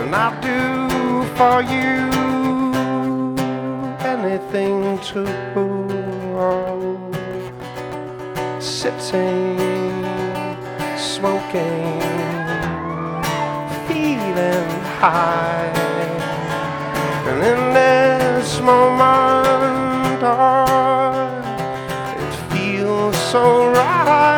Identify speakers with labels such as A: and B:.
A: and I'll do for you anything to sitting, smoking, feeling high, and in this moment